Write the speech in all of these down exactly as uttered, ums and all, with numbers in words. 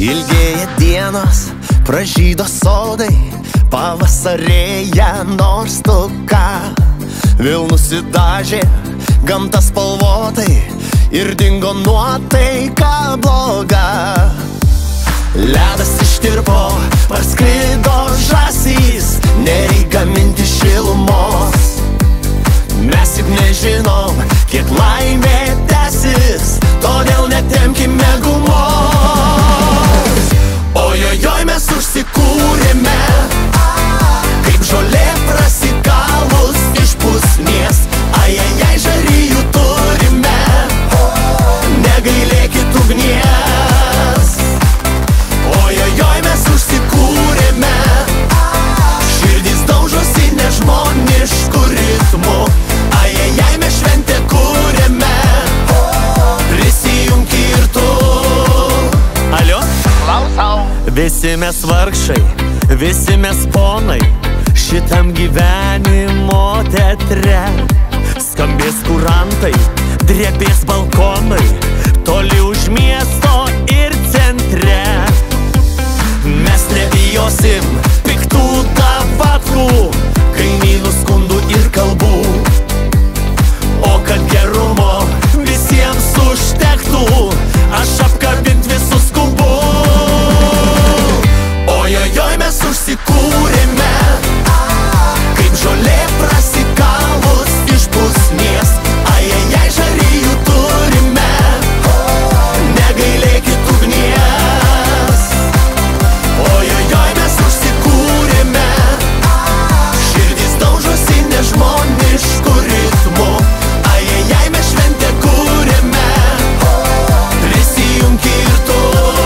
Ilgėja dienos, pražydo sodai, pavasarėja nors tu ką. Vėl nusidažė gamta spalvotai ir dingo nuotaika bloga. Ledas ištirpo, parskrido žąsys, nereikia minti šilumos. Mes juk nežinom, kiek laimė tęsis, todėl netempkime gumos. Ojojoj, mes užsikūrėme, kaip žolė prasikalus iš pusnies. Ajajai, žarijų turime, negailėkit ugnies. Ojojoj, mes užsikūrėme, širdys daužosi nežmonišku ritmu. Ajajai, mes šventę kūrėme, prisijunk ir tu. Alio? Klausau. Visi mes vargšai, visi mes ponai, šitam gyvenimo teatre. Skambės kurantai, drebės balkonai, toli už miesto ir centre. Mes nebijosim piktų davatkų, kaimynų skundų ir kalbų. O kad gerumo visiems užtektų, aš apkabint visus skubu. Ojojoj, mes užsikūrėme, kaip žolė prasikalus iš pusnies. Ajajai, žarijų turime, negailėkit ugnies. Ojojoj, mes užsikūrėme, širdys daužosi nežmonišku ritmu. Ajajai, mes šventę kūrėme, prisijunk ir tu.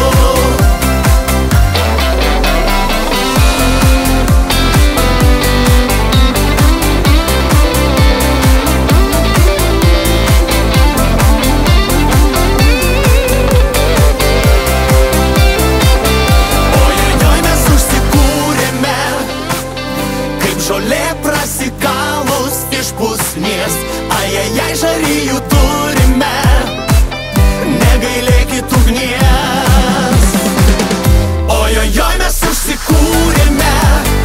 Žolė prasikalus iš pusnies. Ajajai, žarijų turime, negailėkit ugnies. Ojojoj, mes užsikūrėme,